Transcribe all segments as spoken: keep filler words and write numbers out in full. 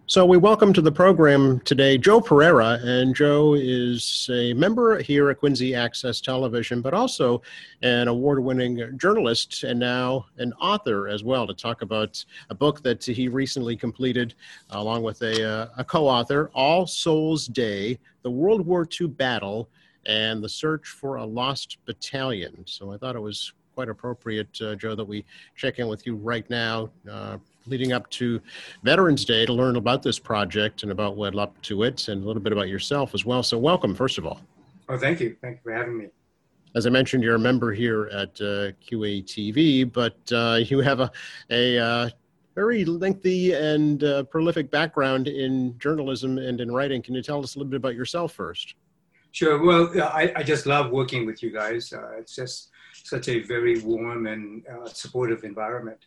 So we welcome to the program today Joe Pereira, and Joe is a member here at Quincy Access Television, but also an award-winning journalist and now an author as well, to talk about a book that he recently completed along with a, uh, a co-author, All Souls Day, the World War Two Battle and the Search for a Lost Battalion. So I thought it was quite appropriate, uh, Joe, that we check in with you right now, uh, leading up to Veterans Day, to learn about this project and about what led up to it and a little bit about yourself as well. So welcome, first of all. Oh, thank you. Thank you for having me. As I mentioned, you're a member here at uh, Q A T V, but uh, you have a, a uh, very lengthy and uh, prolific background in journalism and in writing. Can you tell us a little bit about yourself first? Sure. Well, I, I just love working with you guys. Uh, it's just such a very warm and uh, supportive environment.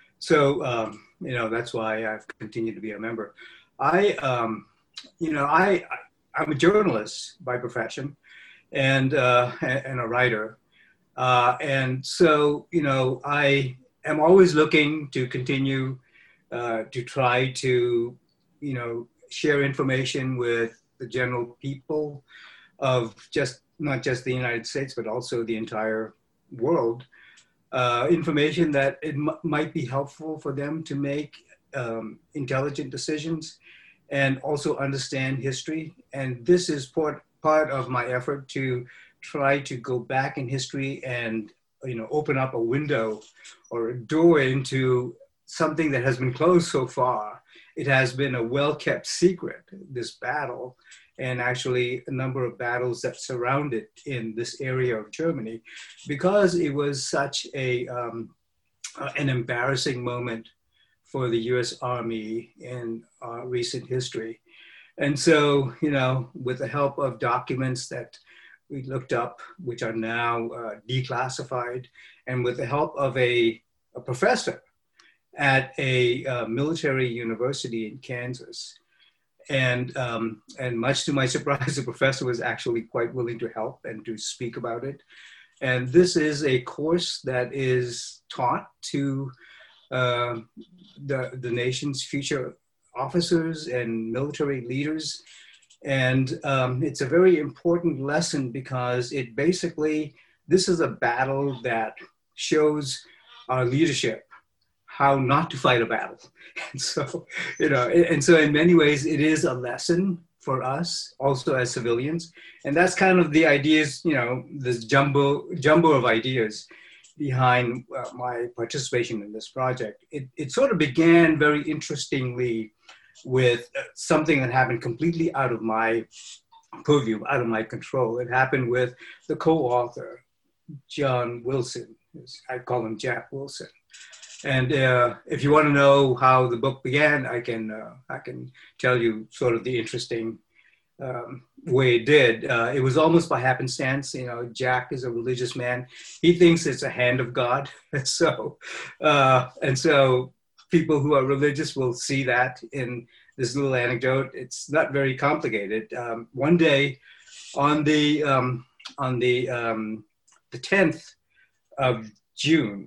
So, um, you know, that's why I've continued to be a member. I, um, you know, I, I'm a journalist by profession and, uh, and a writer. Uh, and so, you know, I am always looking to continue uh, to try to, you know, share information with the general people of just, not just the United States, but also the entire world. Uh, information that it m might be helpful for them to make um, intelligent decisions and also understand history. And this is part, part of my effort to try to go back in history and, you know, open up a window or a door into something that has been closed so far. It has been a well-kept secret, this battle, and actually a number of battles that surround it in this area of Germany, because it was such a, um, uh, an embarrassing moment for the U S Army in uh, recent history. And so, you know, with the help of documents that we looked up, which are now uh, declassified, and with the help of a, a professor at a uh, military university in Kansas, And, um, and much to my surprise, the professor was actually quite willing to help and to speak about it. And this is a course that is taught to uh, the, the nation's future officers and military leaders. And um, it's a very important lesson because it basically, this is a battle that shows our leadership how not to fight a battle. And so, you know, and so in many ways, it is a lesson for us also as civilians. And that's kind of the ideas, you know, this jumbo, jumbo of ideas behind uh, my participation in this project. It, it sort of began very interestingly with something that happened completely out of my purview, out of my control. It happened with the co-author, John Wilson. I call him Jack Wilson. And uh, if you want to know how the book began, I can uh, I can tell you sort of the interesting um, way it did. Uh, it was almost by happenstance. You know, Jack is a religious man. He thinks it's a hand of God. so, uh, and so people who are religious will see that in this little anecdote. It's not very complicated. Um, one day, on the um, on the um, the tenth of June.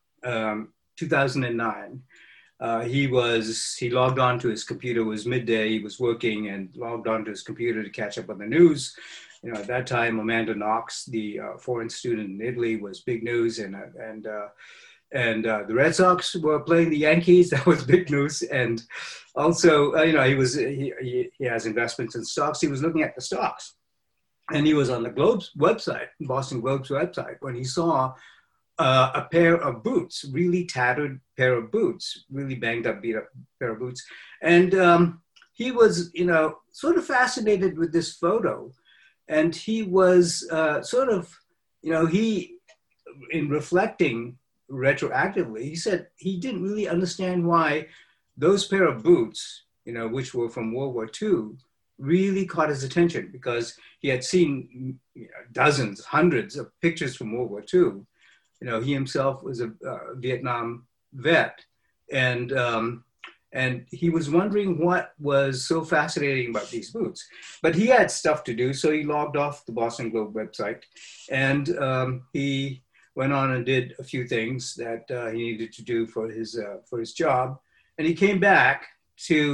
Um, two thousand nine, uh, he was, he logged on to his computer. It was midday, he was working and logged on to his computer to catch up on the news. You know, at that time, Amanda Knox, the uh, foreign student in Italy, was big news, and, uh, and, uh, and uh, the Red Sox were playing the Yankees. That was big news. And also, uh, you know, he was, he, he, he has investments in stocks. He was looking at the stocks, and he was on the Globe's website, Boston Globe's website, when he saw Uh, a pair of boots, really tattered pair of boots, really banged up, beat up pair of boots. And um, he was, you know, sort of fascinated with this photo. And he was uh, sort of, you know, he, in reflecting retroactively, he said he didn't really understand why those pair of boots, you know, which were from World War Two, really caught his attention, because he had seen, you know, dozens, hundreds of pictures from World War Two. You know, he himself was a uh, Vietnam vet, and um, and he was wondering what was so fascinating about these boots. But he had stuff to do, so he logged off the Boston Globe website, and um, he went on and did a few things that uh, he needed to do for his uh, for his job, and he came back to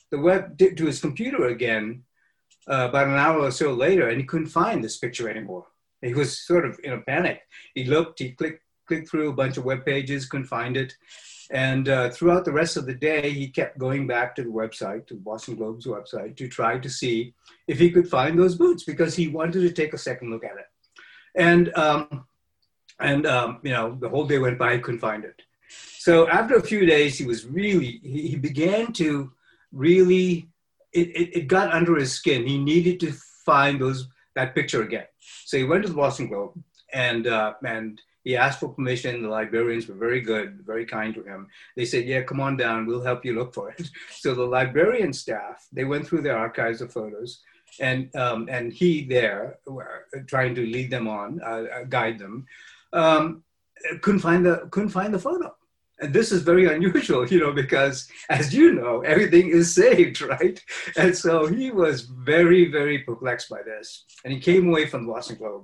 the web to his computer again uh, about an hour or so later, and he couldn't find this picture anymore. He was sort of in a panic. He looked, he clicked, clicked through a bunch of web pages, couldn't find it. And uh, throughout the rest of the day, he kept going back to the website, to the Boston Globe's website, to try to see if he could find those boots, because he wanted to take a second look at it. And, um, and um, you know, the whole day went by, he couldn't find it. So after a few days, he was really, he, he began to really, it, it, it got under his skin. He needed to find those, that picture again. So he went to the Boston Globe, and, uh, and he asked for permission. The librarians were very good, very kind to him. They said, yeah, come on down, we'll help you look for it. So the librarian staff, they went through their archives of photos, and, um, and he there, trying to lead them on, uh, guide them, um, couldn't find the, couldn't find the photo. And this is very unusual, you know, because as you know, everything is saved, right? And so he was very, very perplexed by this. And he came away from the Boston Globe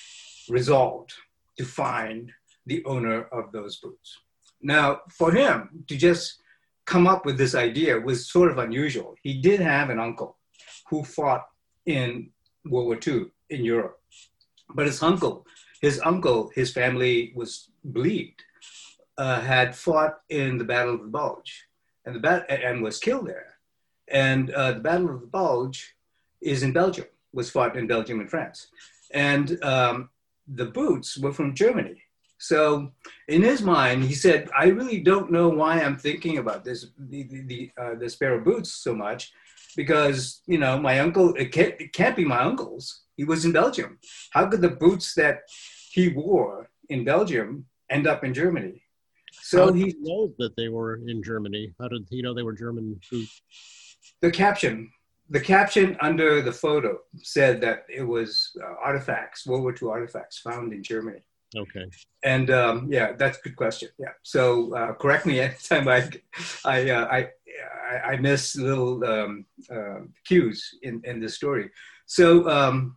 resolved to find the owner of those boots. Now, for him to just come up with this idea was sort of unusual. He did have an uncle who fought in World War Two in Europe. But his uncle, his uncle, his family was believed, uh, had fought in the Battle of the Bulge and, the bat- and was killed there. And uh, the Battle of the Bulge is in Belgium, was fought in Belgium and France. And um, the boots were from Germany. So in his mind, he said, I really don't know why I'm thinking about this, the, the, the, uh, this pair of boots so much, because, you know, my uncle, it can't, it can't be my uncle's. He was in Belgium. How could the boots that he wore in Belgium end up in Germany? So How did he he know that they were in Germany? How did he know they were German boots? The caption, the caption under the photo said that it was uh, artifacts, World War Two artifacts found in Germany. Okay. And um, yeah, that's a good question. Yeah. So uh, correct me anytime I, I, uh, I, I, I miss little um, uh, cues in, in this story. So, um,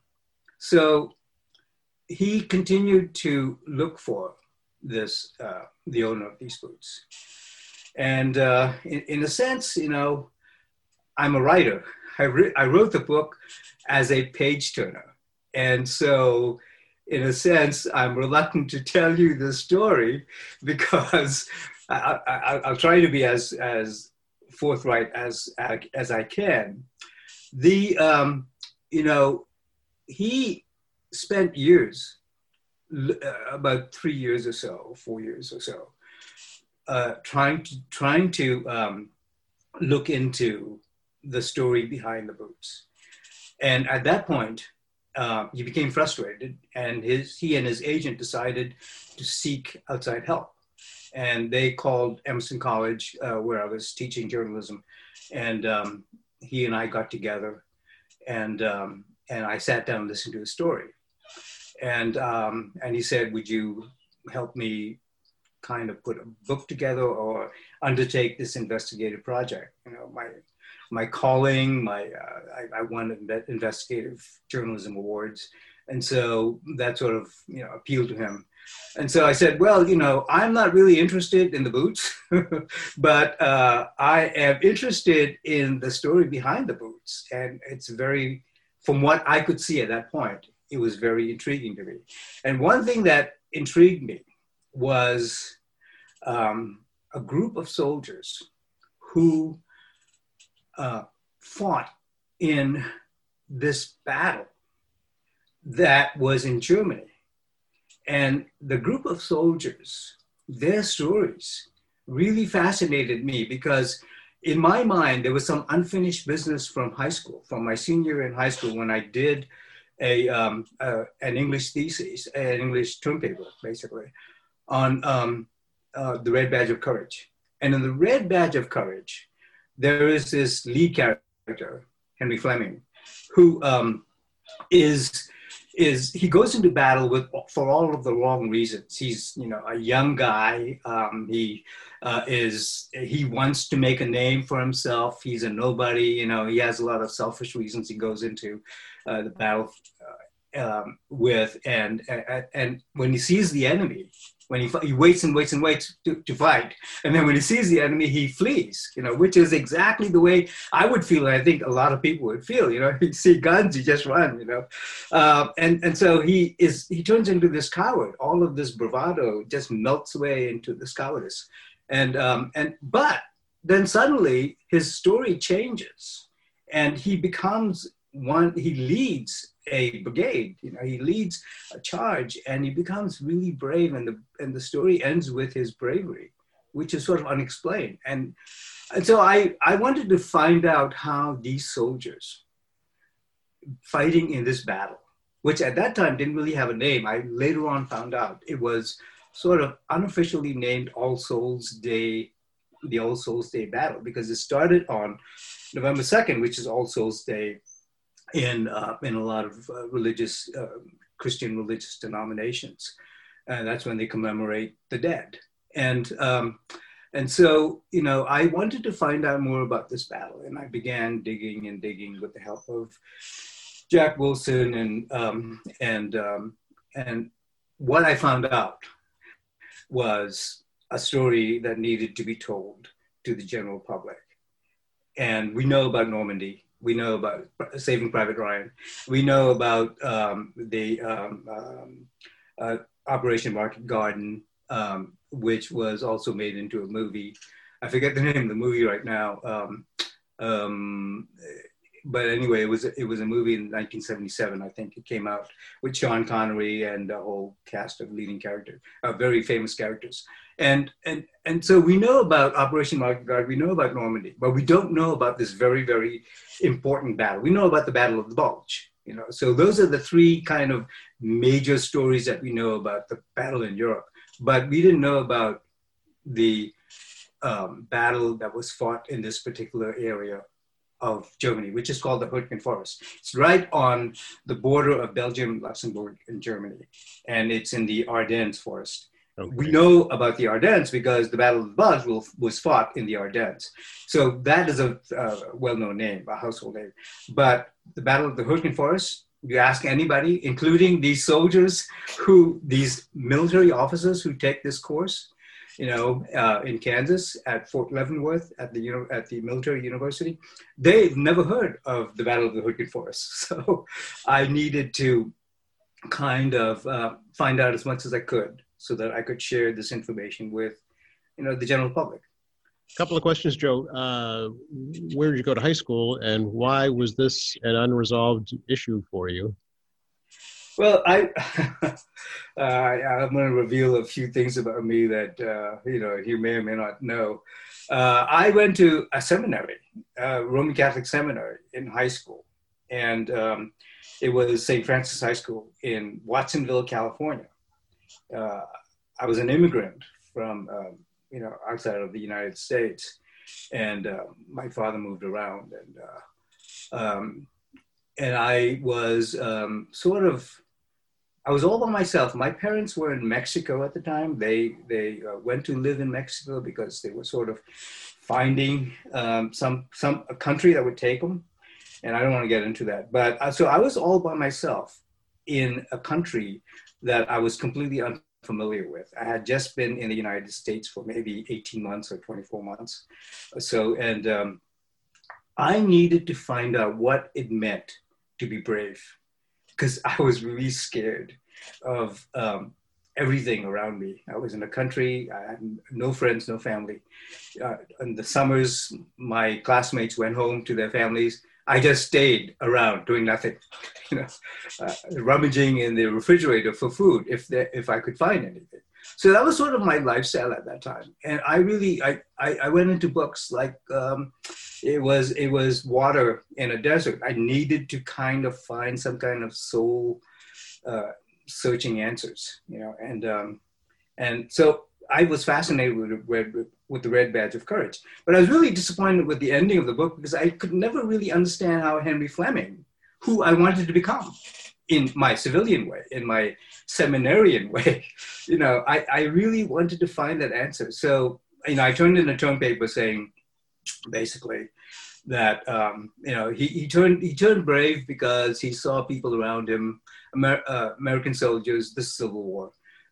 so he continued to look for this, uh, the owner of these boots. And uh, in, in a sense, you know, I'm a writer. I, re- I wrote the book as a page turner. And so in a sense, I'm reluctant to tell you the story because I, I, I'll try to be as, as forthright as, as I can. The, um, you know, he spent years, about three years or so, four years or so, uh, trying to, trying to um, look into the story behind the boots. And at that point, uh, he became frustrated, and his, he and his agent decided to seek outside help. And they called Emerson College, uh, where I was teaching journalism. And um, he and I got together, and, um, and I sat down and listened to his story. And, um, and he said, would you help me kind of put a book together or undertake this investigative project? You know, my, my calling, my, uh, I, I won investigative journalism awards. And so that sort of, you know, appealed to him. And so I said, well, you know, I'm not really interested in the boots, but uh, I am interested in the story behind the boots. And it's very, from what I could see at that point, it was very intriguing to me. And one thing that intrigued me was um, a group of soldiers who uh, fought in this battle that was in Germany. And the group of soldiers, their stories really fascinated me because in my mind, there was some unfinished business from high school, from my senior year in high school when I did a, um, uh, an English thesis, an English term paper, basically, on um, uh, the Red Badge of Courage. And in the Red Badge of Courage, there is this lead character, Henry Fleming, who um, is, is, he goes into battle with, for all of the wrong reasons. He's, you know, a young guy. Um, he uh, is, he wants to make a name for himself. He's a nobody, you know, he has a lot of selfish reasons he goes into uh, the battle uh, um, with. And, and, and when he sees the enemy, When he, he waits and waits and waits to, to fight. And then when he sees the enemy, he flees, you know, which is exactly the way I would feel. And I think a lot of people would feel, you know, you see guns, you just run, you know. Uh, and, and so he is, he turns into this coward. All of this bravado just melts away into this cowardice. And, um, and, but then suddenly his story changes and he becomes one, he leads a brigade, you know, he leads a charge and he becomes really brave, and the and the story ends with his bravery, which is sort of unexplained. And, and so I, I wanted to find out how these soldiers fighting in this battle, which at that time didn't really have a name. I later on found out it was sort of unofficially named All Souls Day, the All Souls Day battle, because it started on November second, which is All Souls Day in uh, in a lot of uh, religious, uh, Christian religious denominations. And that's when they commemorate the dead. And, um, and so, you know, I wanted to find out more about this battle. And I began digging and digging with the help of Jack Wilson. And, um, and, um, and what I found out was a story that needed to be told to the general public. And we know about Normandy. We know about Saving Private Ryan. We know about um, the um, um, uh, Operation Market Garden, um, which was also made into a movie. I forget the name of the movie right now. Um, um, but anyway, it was, it was a movie in nineteen seventy-seven, I think it came out, with Sean Connery and a whole cast of leading characters, uh, very famous characters. And, and, and so we know about Operation Market Garden, we know about Normandy, but we don't know about this very, very important battle. We know about the Battle of the Bulge, you know. So those are the three kind of major stories that we know about the battle in Europe. But we didn't know about the um, battle that was fought in this particular area of Germany, which is called the Hürtgen Forest. It's right on the border of Belgium, Luxembourg, and Germany. And it's in the Ardennes forest. Okay. We know about the Ardennes because the Battle of the Bulge was fought in the Ardennes. So that is a uh, well-known name, a household name. But the Battle of the Hürtgen Forest, you ask anybody, including these soldiers who, these military officers who take this course, you know, uh, in Kansas at Fort Leavenworth at the, you know, at the military university, they've never heard of the Battle of the Hürtgen Forest. So I needed to kind of uh, find out as much as I could, so that I could share this information with, you know, the general public. A couple of questions, Joe. Uh, where did you go to high school, and why was this an unresolved issue for you? Well, I, uh, I'm going to reveal a few things about me that, uh, you know, you may or may not know. Uh, I went to a seminary, a Roman Catholic seminary in high school. And um, it was Saint Francis High School in Watsonville, California. Uh, I was an immigrant from, um, you know, outside of the United States, and uh, my father moved around, and uh, um, and I was um, sort of, I was all by myself. My parents were in Mexico at the time. They they uh, went to live in Mexico because they were sort of finding um, some some a country that would take them, and I don't want to get into that. But uh, so I was all by myself in a country that I was completely unfamiliar with. I had just been in the United States for maybe eighteen months or twenty-four months. So, and um, I needed to find out what it meant to be brave, because I was really scared of um, everything around me. I was in a country, I had no friends, no family. Uh, in the summers, my classmates went home to their families. I just stayed around doing nothing, you know, uh, rummaging in the refrigerator for food if there, if I could find anything. So that was sort of my lifestyle at that time. And I really, I, I, I went into books like um, it was it was water in a desert. I needed to kind of find some kind of soul uh, searching answers, you know, and um, and so I was fascinated with, with, with the Red Badge of Courage. But I was really disappointed with the ending of the book because I could never really understand how Henry Fleming, who I wanted to become in my civilian way, in my seminarian way, you know, I, I really wanted to find that answer. So, you know, I turned in a term paper saying, basically, that, um, you know, he, he, turned, he turned brave because he saw people around him, Amer uh, American soldiers, the Civil War,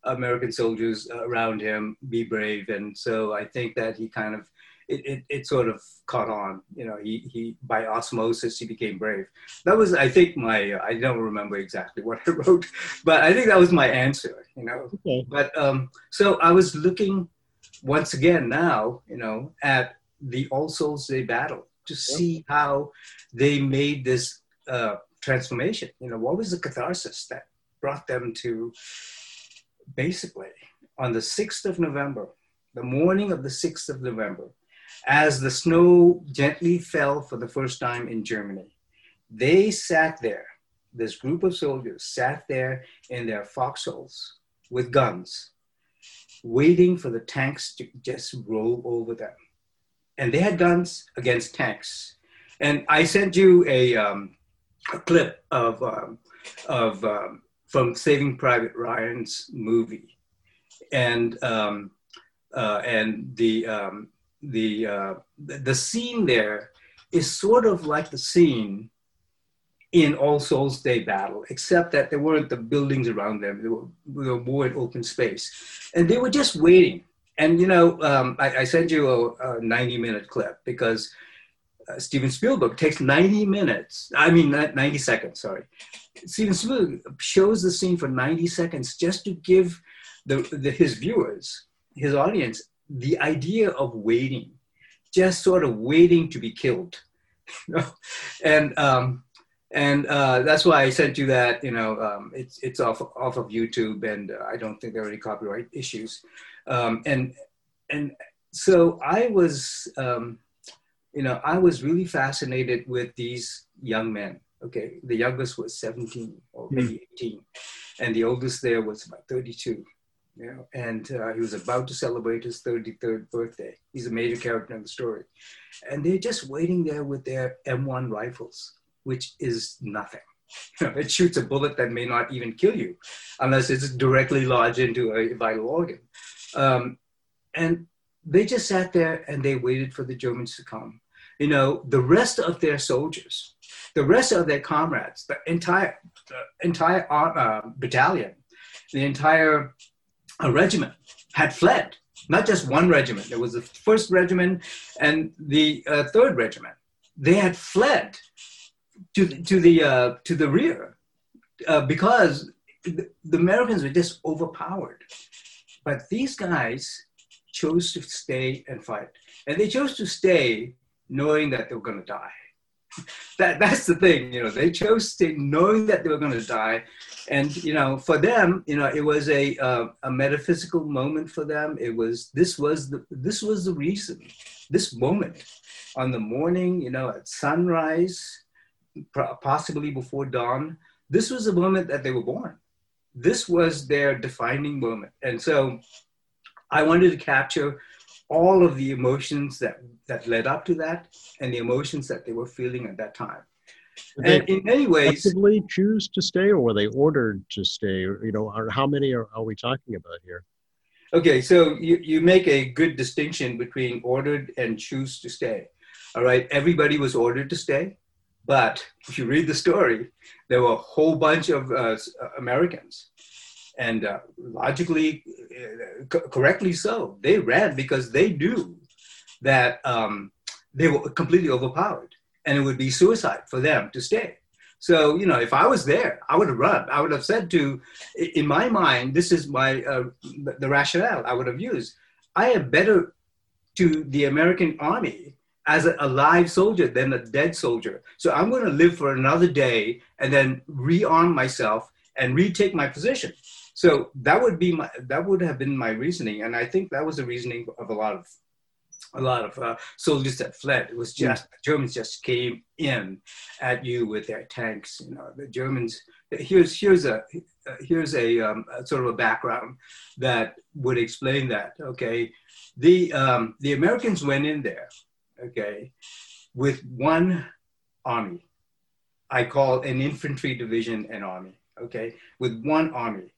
American soldiers around him be brave. And so I think that he kind of, it, it, it sort of caught on, you know, he, he, by osmosis, he became brave. That was, I think my, I don't remember exactly what I wrote, but I think that was my answer, you know. Okay. But um, so I was looking once again now, you know, at the All Souls Day battle to see how they made this uh, transformation. You know, what was the catharsis that brought them to basically on the sixth of November, the morning of the sixth of November, as the snow gently fell for the first time in Germany, they sat there, this group of soldiers sat there in their foxholes with guns, waiting for the tanks to just roll over them. And they had guns against tanks. And I sent you a, um, a clip of, um, of um, from Saving Private Ryan's movie. And, um, uh, and the, um, the, uh, the scene there is sort of like the scene in All Souls Day battle, except that there weren't the buildings around them. They were, they were more in open space. And they were just waiting. And, you know, um, I, I sent you a, a ninety minute clip because uh, Steven Spielberg takes ninety minutes, I mean, not ninety seconds, sorry. Steven Spielberg shows the scene for ninety seconds just to give the, the, his viewers, his audience, the idea of waiting, just sort of waiting to be killed. You know? And, um, And uh, that's why I sent you that. You know, um, it's it's off off of YouTube, and uh, I don't think there are any copyright issues. Um, and and so I was, um, you know, I was really fascinated with these young men. Okay, the youngest was seventeen or maybe eighteen, and the oldest there was about thirty-two. You know, and uh, he was about to celebrate his thirty-third birthday. He's a major character in the story, and they're just waiting there with their M one rifles, which is nothing. You know, it shoots a bullet that may not even kill you unless it's directly lodged into a vital organ. Um, and they just sat there and they waited for the Germans to come. You know, the rest of their soldiers, the rest of their comrades, the entire, the entire uh, battalion, the entire uh, regiment had fled. Not just one regiment. There was the first regiment and the uh, third regiment. They had fled to to the uh, to the rear uh, because the, the Americans were just overpowered. But these guys chose to stay and fight, and they chose to stay knowing that they were going to die. That that's the thing, you know. They chose to stay knowing that they were going to die, and you know, for them, you know, it was a uh, a metaphysical moment for them. It was this was the this was the reason. This moment on the morning, you know, at sunrise, possibly before dawn, this was the moment that they were born. This was their defining moment. And so I wanted to capture all of the emotions that, that led up to that and the emotions that they were feeling at that time. Did and they in many ways, actively choose to stay, or were they ordered to stay? Or, you know, or how many are, are we talking about here? Okay, so you, you make a good distinction between ordered and choose to stay. All right, everybody was ordered to stay. But if you read the story, there were a whole bunch of uh, Americans, and uh, logically, uh, co- correctly so, they ran because they knew that um, they were completely overpowered, and it would be suicide for them to stay. So, you know, if I was there, I would have run. I would have said to, in my mind, this is my uh, the rationale I would have used. I am better to the American army as a live soldier than a dead soldier. So I'm going to live for another day and then rearm myself and retake my position. So that would be my, that would have been my reasoning. And I think that was the reasoning of a lot of, a lot of uh, soldiers that fled. It was just, the Germans just came in at you with their tanks. You know, the Germans, here's, here's a, here's a, um, a sort of a background that would explain that. Okay. The, um, the Americans went in there, okay, with one army. I call an infantry division an army, okay, with one army.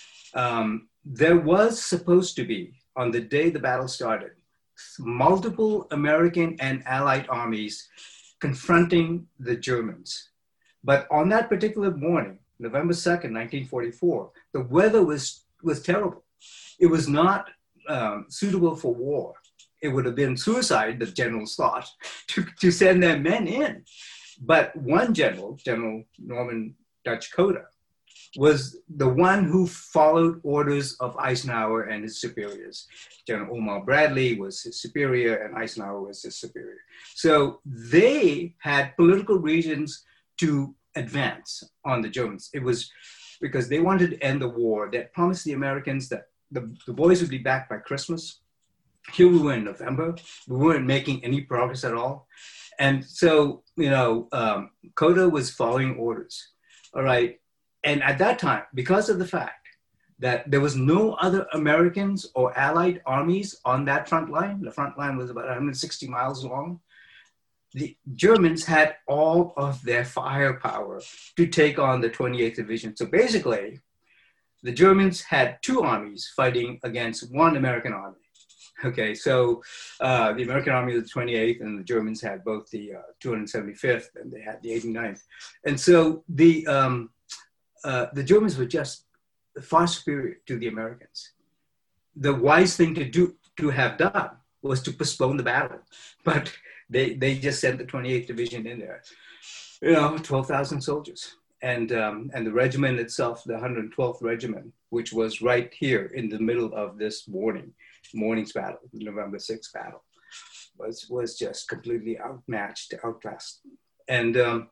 Um, there was supposed to be, on the day the battle started, multiple American and Allied armies confronting the Germans. But on that particular morning, November second, nineteen forty-four, the weather was was terrible. It was not um, suitable for war. It would have been suicide, the generals thought, to, to send their men in. But one general, General Norman Dutch Coder, was the one who followed orders of Eisenhower and his superiors. General Omar Bradley was his superior and Eisenhower was his superior. So they had political reasons to advance on the Germans. It was because they wanted to end the war. They promised the Americans that the, the boys would be back by Christmas. Here we were in November. We weren't making any progress at all. And so, you know, um, Coder was following orders. All right. And at that time, because of the fact that there was no other Americans or Allied armies on that front line, the front line was about one hundred sixty miles long, the Germans had all of their firepower to take on the twenty-eighth Division. So basically, the Germans had two armies fighting against one American army. Okay, so uh, the American Army was the twenty-eighth, and the Germans had both the uh, two hundred seventy-fifth, and they had the eighty-ninth. And so the um, uh, the Germans were just far superior to the Americans. The wise thing to do to have done was to postpone the battle, but they they just sent the twenty-eighth Division in there. You know, twelve thousand soldiers, and um, and the regiment itself, the one hundred twelfth Regiment, which was right here in the middle of this morning. morning's battle, the November sixth battle, was was just completely outmatched, outclassed. And um,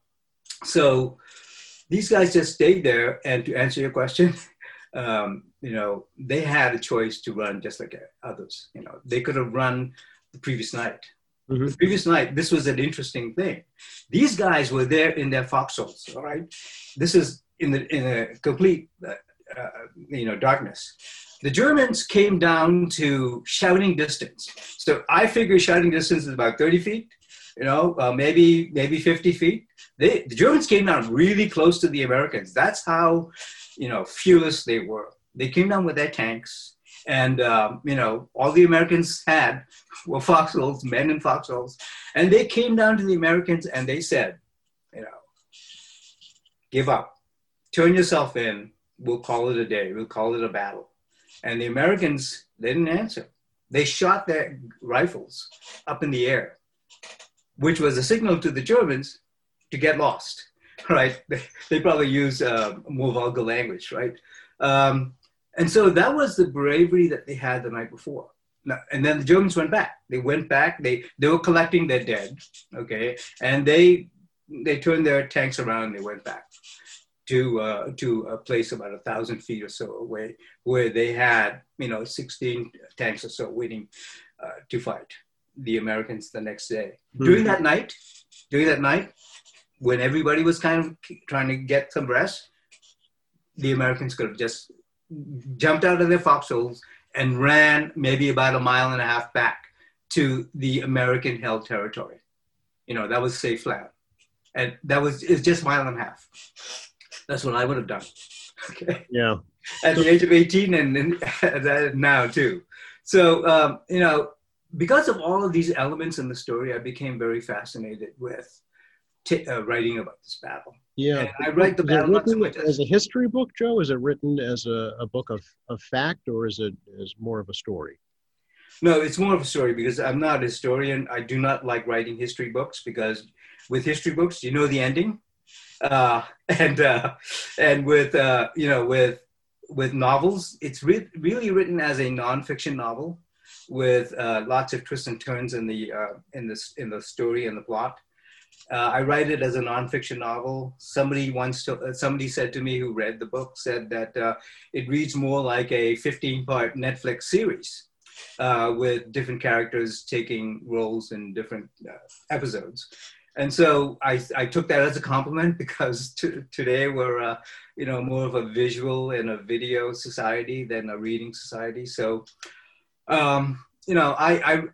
so these guys just stayed there. And to answer your question, um, you know, they had a choice to run just like others. You know, they could have run the previous night. Mm-hmm. The previous night, this was an interesting thing. These guys were there in their foxholes, all right? This is in the in a complete, uh, uh, you know, darkness. The Germans came down to shouting distance. So I figure shouting distance is about thirty feet, you know, uh, maybe maybe fifty feet. They, the Germans came down really close to the Americans. That's how, you know, fearless they were. They came down with their tanks, and, um, you know, all the Americans had were foxholes, men in foxholes. And they came down to the Americans and they said, you know, give up, turn yourself in, we'll call it a day, we'll call it a battle. And the Americans, they didn't answer. They shot their rifles up in the air, which was a signal to the Germans to get lost, right? They, they probably use uh, more vulgar language, right? Um, and so that was the bravery that they had the night before. Now, and then the Germans went back. They went back, they, they were collecting their dead, okay? And they, they turned their tanks around and they went back to uh, to a place about a thousand feet or so away, where they had, you know, sixteen tanks or so waiting uh, to fight the Americans the next day. Mm-hmm. During that night, during that night, when everybody was kind of trying to get some rest, the Americans could have just jumped out of their foxholes and ran maybe about a mile and a half back to the American-held territory. You know, that was safe land, and that was it's just a mile and a half. That's what I would have done. Okay. Yeah. At the age of eighteen and, and now too. So, um, you know, because of all of these elements in the story, I became very fascinated with t- uh, writing about this battle. Yeah. And I write the is battle not so much as, as a history book, Joe? Is it written as a, a book of, of fact, or is it as more of a story? No, it's more of a story because I'm not a historian. I do not like writing history books because with history books, you know the ending. Uh, and uh, and with uh, you know with with novels, it's re- really written as a nonfiction novel with uh, lots of twists and turns in the uh, in this in the story and the plot. Uh, I write it as a nonfiction novel. Somebody once to, uh, somebody said to me who read the book said that uh, it reads more like a fifteen-part Netflix series uh, with different characters taking roles in different uh, episodes. And so I, I took that as a compliment because t- today we're, uh, you know, more of a visual and a video society than a reading society. So, um, you know, I, I,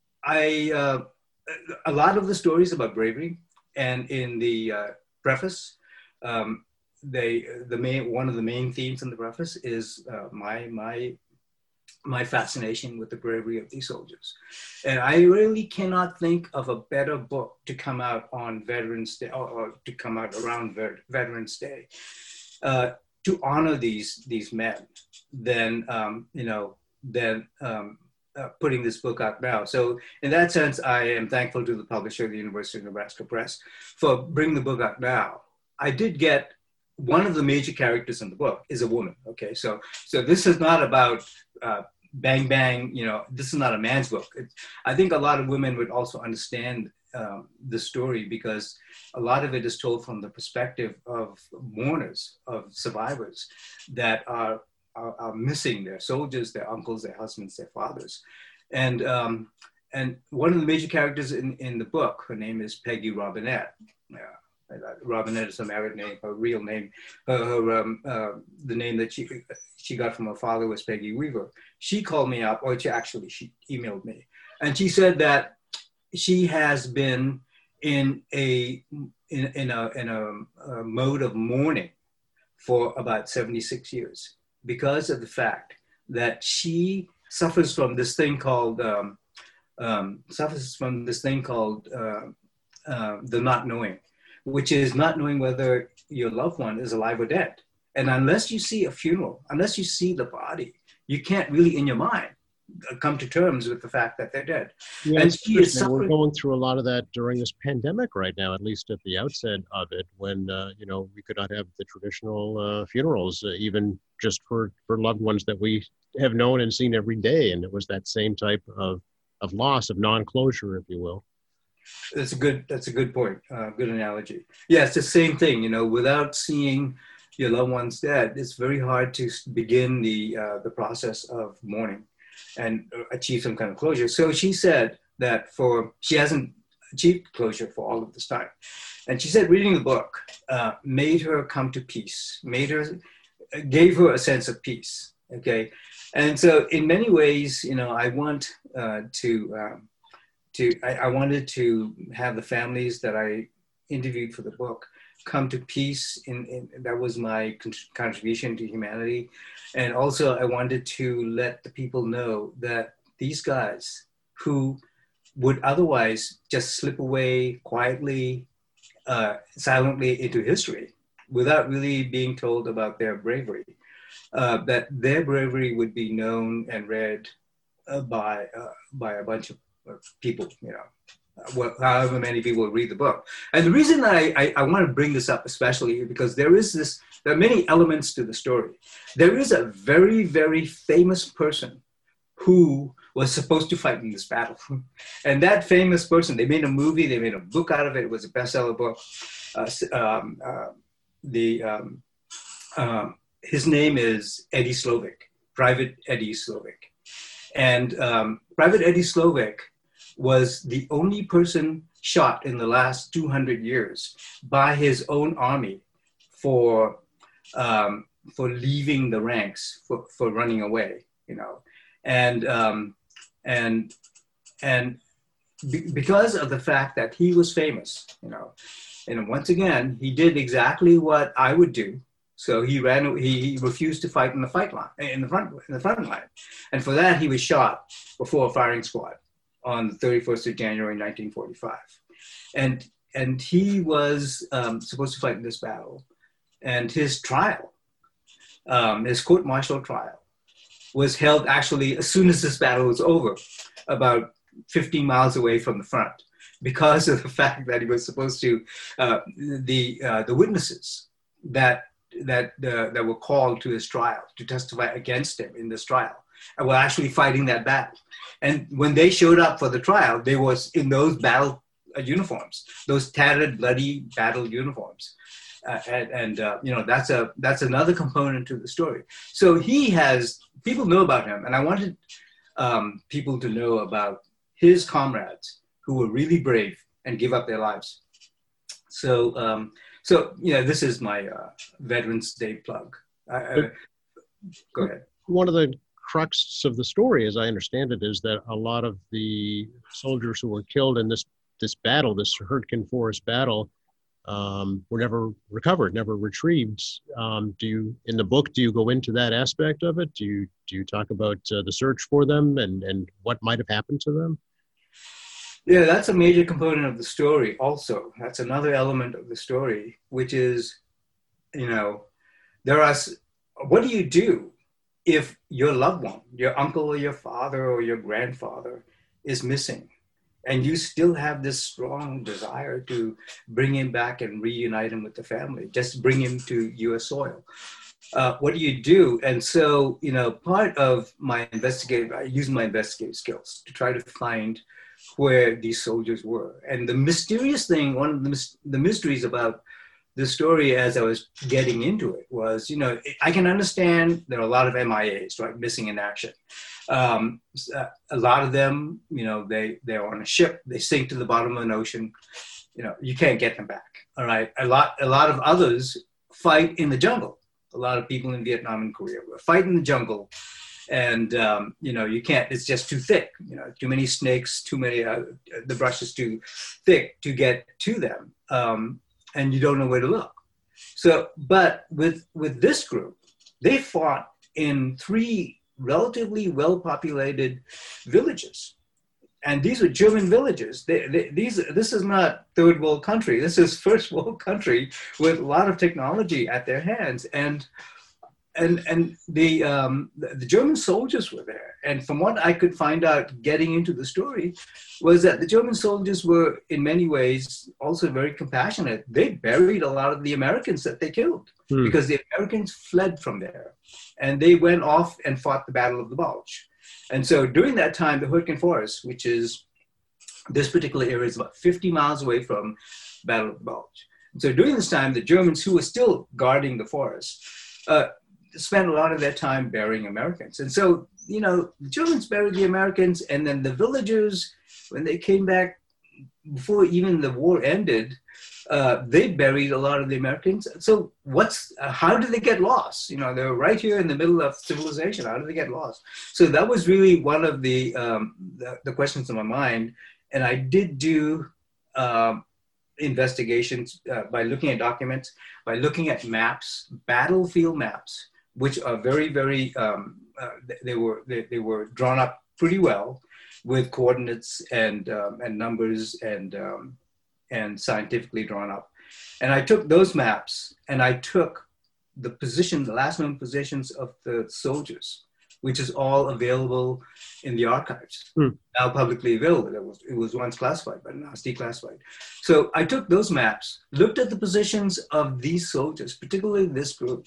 I uh, a lot of the stories about bravery, and in the uh, preface, um, they the main one of the main themes in the preface is uh, my my. my fascination with the bravery of these soldiers. And I really cannot think of a better book to come out on Veterans Day, or, or to come out around Ver- Veterans Day. Uh, to honor these these men than um, you know than um, uh, putting this book out now. So in that sense, I am thankful to the publisher, the University of Nebraska Press, for bringing the book out now. I did get one of the major characters in the book is a woman. Okay, so so this is not about uh, bang bang. You know, this is not a man's book. It, I think a lot of women would also understand um, the story because a lot of it is told from the perspective of mourners, of survivors that are are, are missing their soldiers, their uncles, their husbands, their fathers, and um, and one of the major characters in in the book, her name is Peggy Robinette. Yeah. Robinette is her married name. Her real name, her, her um, uh, the name that she she got from her father was Peggy Weaver. She called me up, or she actually she emailed me, and she said that she has been in a in, in a in a, a mode of mourning for about seventy-six years because of the fact that she suffers from this thing called um, um, suffers from this thing called uh, uh, the not knowing, which is not knowing whether your loved one is alive or dead. And unless you see a funeral, unless you see the body, you can't really, in your mind, come to terms with the fact that they're dead. Yeah, and she is we're going through a lot of that during this pandemic right now, at least at the outset of it, when, uh, you know, we could not have the traditional uh, funerals, uh, even just for, for loved ones that we have known and seen every day. And it was that same type of, of loss, of non-closure, if you will. That's a good, that's a good point. Uh, good analogy. Yeah, it's the same thing, you know, without seeing your loved ones dead, it's very hard to begin the, uh, the process of mourning and achieve some kind of closure. So she said that for, she hasn't achieved closure for all of this time. And she said reading the book uh, made her come to peace, made her, gave her a sense of peace, okay? And so in many ways, you know, I want uh, to, um, to I, I wanted to have the families that I interviewed for the book come to peace. In, in that was my con- contribution to humanity. And also I wanted to let the people know that these guys who would otherwise just slip away quietly, uh, silently into history without really being told about their bravery, uh, that their bravery would be known and read uh, by, uh, by a bunch of people, you know, well, however many people read the book. And the reason I, I, I want to bring this up especially because there is this, there are many elements to the story. There is a very, very famous person who was supposed to fight in this battle. And that famous person, they made a movie, they made a book out of it. It was a bestseller book. Uh, um, uh, the, um, um, his name is Eddie Slovik, Private Eddie Slovik. And um, Private Eddie Slovik was the only person shot in the last two hundred years by his own army for um, for leaving the ranks, for, for running away, you know, and um, and and be- because of the fact that he was famous, you know, and once again he did exactly what I would do. So he ran. He, he refused to fight in the fight line, in the front, in the front line, and for that he was shot before a firing squad on the thirty-first of January, nineteen forty-five, and and he was um, supposed to fight in this battle, and his trial, um, his court-martial trial, was held actually as soon as this battle was over, about fifteen miles away from the front, because of the fact that he was supposed to uh, the uh, the witnesses that. that uh, that were called to his trial to testify against him in this trial and were actually fighting that battle. And when they showed up for the trial, they was in those battle uh, uniforms, those tattered, bloody battle uniforms. Uh, and and uh, you know, that's a that's another component to the story. So he has, people know about him, and I wanted um, people to know about his comrades who were really brave and give up their lives. So um, So, you know, this is my uh, Veterans Day plug. I, I, go ahead. One of the crux of the story, as I understand it, is that a lot of the soldiers who were killed in this this battle, this Hurtgen Forest battle, um, were never recovered, never retrieved. Um, do you, in the book, do you go into that aspect of it? Do you do you talk about uh, the search for them and, and what might have happened to them? Yeah, that's a major component of the story also. That's another element of the story, which is, you know, there are, what do you do if your loved one, your uncle or your father or your grandfather is missing, and you still have this strong desire to bring him back and reunite him with the family, just bring him to U S soil? Uh, what do you do? And so, you know, part of my investigative, I use my investigative skills to try to find where these soldiers were. And the mysterious thing, one of the, the mysteries about the story as I was getting into it was, you know, I can understand there are a lot of M I As, right, missing in action. Um, a lot of them, you know, they, they're on a ship, they sink to the bottom of an ocean, you know, you can't get them back, all right? A lot, a lot of others fight in the jungle. A lot of people in Vietnam and Korea were fighting in the jungle, and, um, you know, you can't, it's just too thick, you know, too many snakes, too many, uh, the brush is too thick to get to them. Um, and you don't know where to look. So, but with, with this group, they fought in three relatively well-populated villages. And these were German villages. They, they, these, this is not third world country. This is first world country with a lot of technology at their hands. And, and, and the, um, the, the German soldiers were there. And from what I could find out getting into the story was that the German soldiers were in many ways also very compassionate. They buried a lot of the Americans that they killed hmm. because the Americans fled from there. And they went off and fought the Battle of the Bulge. And so during that time, the Hürtgen Forest, which is this particular area, is about fifty miles away from Battle of the Bulge. And so during this time, the Germans, who were still guarding the forest, uh, spent a lot of their time burying Americans. And so, you know, the Germans buried the Americans, and then the villagers, when they came back, before even the war ended, uh, they buried a lot of the Americans. So what's, uh, how did they get lost? You know, they're right here in the middle of civilization. How did they get lost? So that was really one of the, um, the, the questions in my mind. And I did do um, investigations uh, by looking at documents, by looking at maps, battlefield maps, which are very, very, um, uh, they, were, they, they were drawn up pretty well with coordinates and, um, and numbers and, um, and scientifically drawn up. And I took those maps and I took the position, the last known positions of the soldiers, which is all available in the archives, hmm. now publicly available. It was, it was once classified, but now it's declassified. So I took those maps, looked at the positions of these soldiers, particularly this group,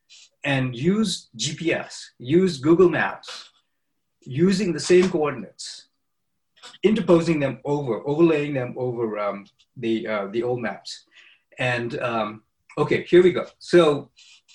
and used G P S, used Google Maps, using the same coordinates, interposing them over, overlaying them over um, the, uh, the old maps. And um, okay, here we go. So,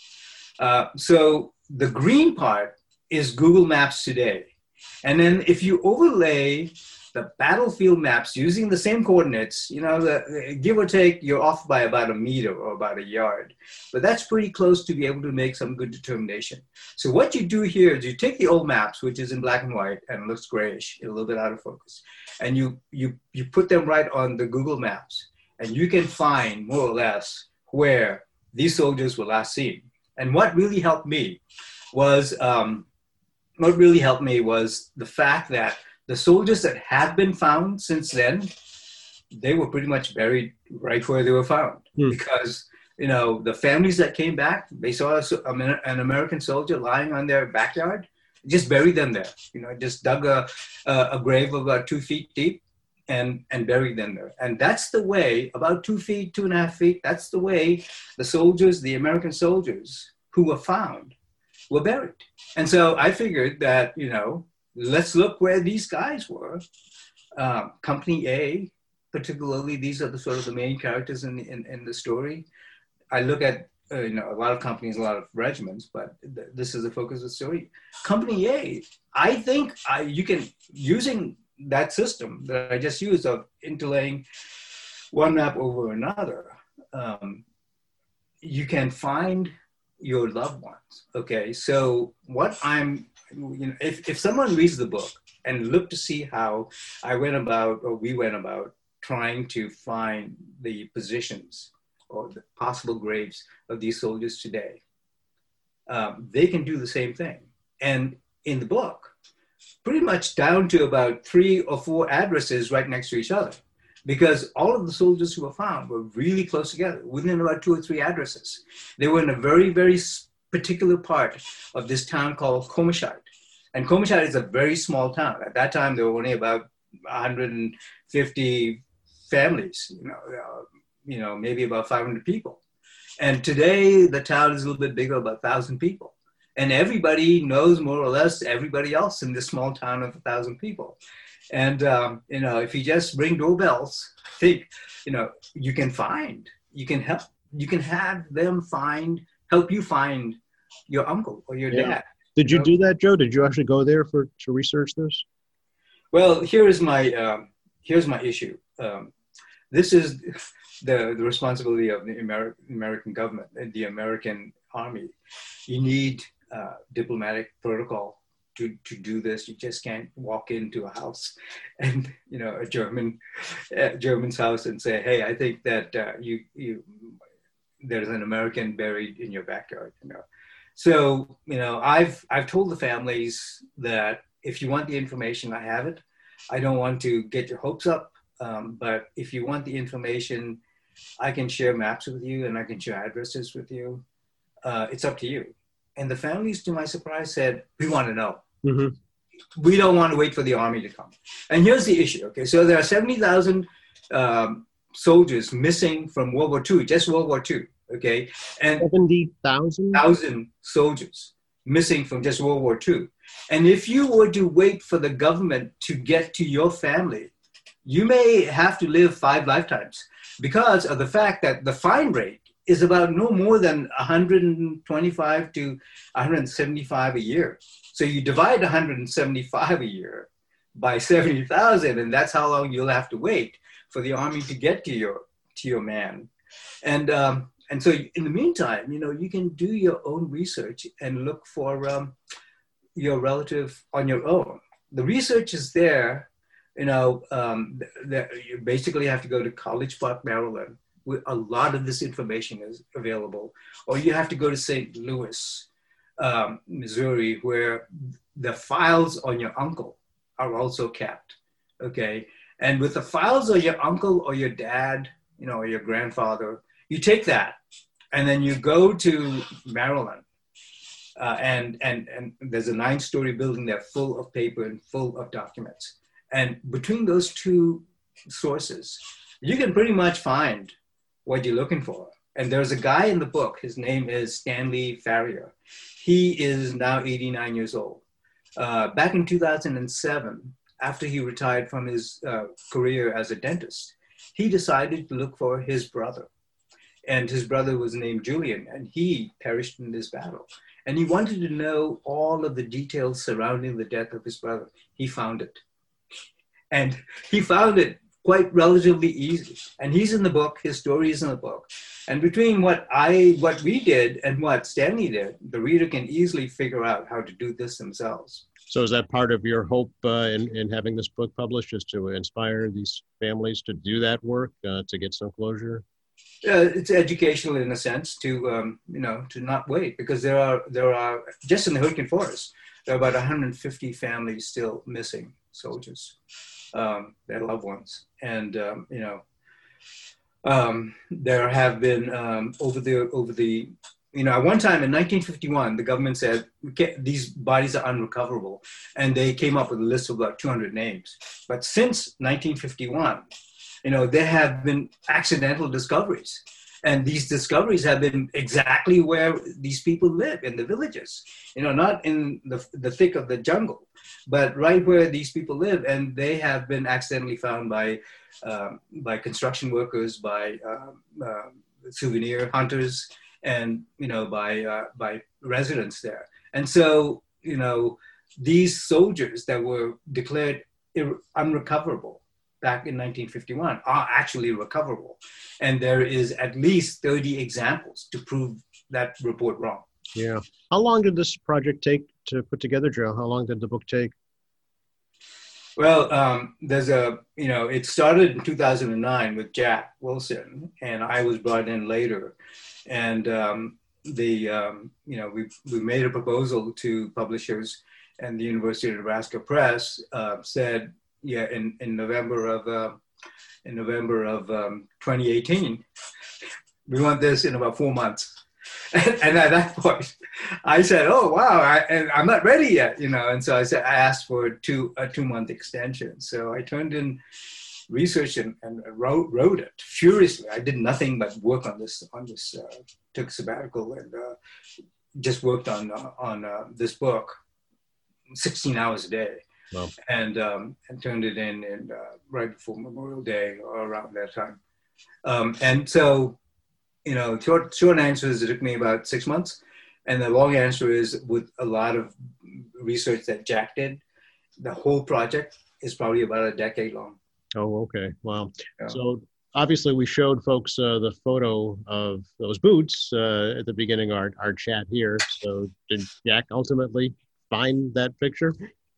uh, so the green part is Google Maps today. And then if you overlay the battlefield maps using the same coordinates, you know, the, give or take, you're off by about a meter or about a yard. But that's pretty close to be able to make some good determination. So what you do here is you take the old maps, which is in black and white and looks grayish, a little bit out of focus, and you, you, you put them right on the Google Maps. And you can find more or less where these soldiers were last seen. And what really helped me was, um, what really helped me was the fact that the soldiers that have been found since then, they were pretty much buried right where they were found. Hmm. Because, you know, the families that came back, they saw a, an American soldier lying on their backyard, just buried them there. You know, just dug a, a, a grave about two feet deep and, and buried them there. And that's the way, about two feet, two and a half feet, that's the way the soldiers, the American soldiers who were found were buried. And so I figured that, you know, let's look where these guys were. Um, Company A, particularly, these are the sort of the main characters in the, in, in the story. I look at, uh, you know, a lot of companies, a lot of regiments, but th this is the focus of the story. Company A, I think I, you can, using that system that I just used of interlaying one map over another, um, you can find your loved ones, okay? So what I'm, you know, if, if someone reads the book and look to see how I went about, or we went about, trying to find the positions or the possible graves of these soldiers today, um, they can do the same thing. And in the book, pretty much down to about three or four addresses right next to each other, because all of the soldiers who were found were really close together, within about two or three addresses. They were in a very, very particular part of this town called Komashite. And Komashite is a very small town. At that time, there were only about one hundred fifty families, you know, uh, you know, maybe about five hundred people. And today, the town is a little bit bigger, about one thousand people. And everybody knows more or less everybody else in this small town of one thousand people. And, um, you know, if you just ring doorbells, I think, you know, you can find, you can help, you can have them find, help you find your uncle or your Yeah. dad. Did you know? do that, Joe? Did you actually go there for to research this? Well, here is my, um, here's my issue. Um, this is the, the responsibility of the Ameri- American government and the American army. You need uh, diplomatic protocol to, to do this. You just can't walk into a house and, you know, a German, uh, German's house and say, hey, I think that uh, you, you, there's an American buried in your backyard, you know. So, you know, I've, I've told the families that if you want the information, I have it. I don't want to get your hopes up, um, but if you want the information, I can share maps with you and I can share addresses with you. Uh, it's up to you. And the families, to my surprise, said, we want to know. Mm-hmm. We don't want to wait for the army to come. And here's the issue, okay? So there are seventy thousand um, soldiers missing from World War Two, just World War Two, okay? And seventy thousand? Thousand soldiers missing from just World War Two. And if you were to wait for the government to get to your family, you may have to live five lifetimes because of the fact that the fine rate is about no more than one hundred twenty-five to one hundred seventy-five a year. So you divide one hundred seventy-five a year by seventy thousand, and that's how long you'll have to wait for the army to get to your to your man. And um, and so in the meantime, you know, you can do your own research and look for um, your relative on your own. The research is there. You know, um, the, you basically have to go to College Park, Maryland. A lot of this information is available. Or you have to go to Saint Louis, um, Missouri, where the files on your uncle are also kept, okay? And with the files of your uncle or your dad, you know, or your grandfather, you take that and then you go to Maryland. Uh, and, and, and there's a nine-story building there full of paper and full of documents. And between those two sources, you can pretty much find what you're looking for. And there's a guy in the book, his name is Stanley Farrier. He is now eighty-nine years old. Uh, back in two thousand seven, after he retired from his uh, career as a dentist, he decided to look for his brother. And his brother was named Julian, and he perished in this battle. And he wanted to know all of the details surrounding the death of his brother. He found it. And he found it quite relatively easy. And he's in the book, his story is in the book. And between what I, what we did and what Stanley did, the reader can easily figure out how to do this themselves. So is that part of your hope uh, in, in having this book published, is to inspire these families to do that work, uh, to get some closure? Uh, it's educational in a sense to, um, you know, to not wait, because there are, there are, just in the Hurricane Forest, there are about one hundred fifty families still missing soldiers, um, their loved ones. And, um, you know, um, there have been um, over the, over the, you know, at one time in nineteen fifty-one, the government said, we can't, these bodies are unrecoverable. And they came up with a list of about two hundred names. But since nineteen fifty-one, you know, there have been accidental discoveries. And these discoveries have been exactly where these people live, in the villages, you know, not in the, the thick of the jungle, but right where these people live. And they have been accidentally found by, um, by construction workers, by um, uh, souvenir hunters, and, you know, by, uh, by residents there. And so, you know, these soldiers that were declared ir- unrecoverable back in nineteen fifty-one are actually recoverable. And there is at least thirty examples to prove that report wrong. Yeah. How long did this project take to put together, Joe? How long did the book take? Well, um, there's a, you know, it started in two thousand nine with Jack Wilson, and I was brought in later. And um, the, um, you know, we, we made a proposal to publishers, and the University of Nebraska Press uh, said, yeah, in, in November of, uh, in November of um, twenty eighteen, we want this in about four months. And, and at that point, I said, oh, wow, I, and I'm not ready yet, you know. And so I said, I asked for a two, a two month extension. So I turned in research and, and wrote, wrote it furiously. I did nothing but work on this, on this, uh, took sabbatical and uh, just worked on, uh, on uh, this book sixteen hours a day. Wow. And, um, and turned it in, in uh, right before Memorial Day or around that time. Um, and so, you know, short, short answer is it took me about six months. And the long answer is with a lot of research that Jack did, the whole project is probably about a decade long. Oh, okay. Wow. Yeah. So obviously we showed folks uh, the photo of those boots uh, at the beginning of our, our chat here. So did Jack ultimately find that picture?